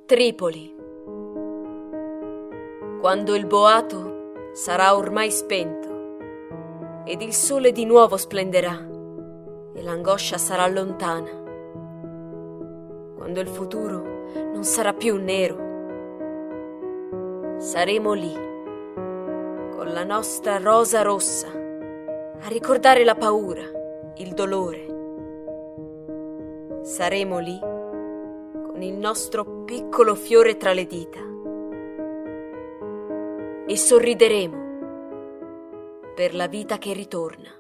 Tripoli. Quando il boato sarà ormai spento ed il sole di nuovo splenderà e l'angoscia sarà lontana, quando il futuro non sarà più nero, saremo lì con la nostra rosa rossa a ricordare la paura, il dolore. Saremo lì con il nostro piccolo fiore tra le dita e sorrideremo per la vita che ritorna.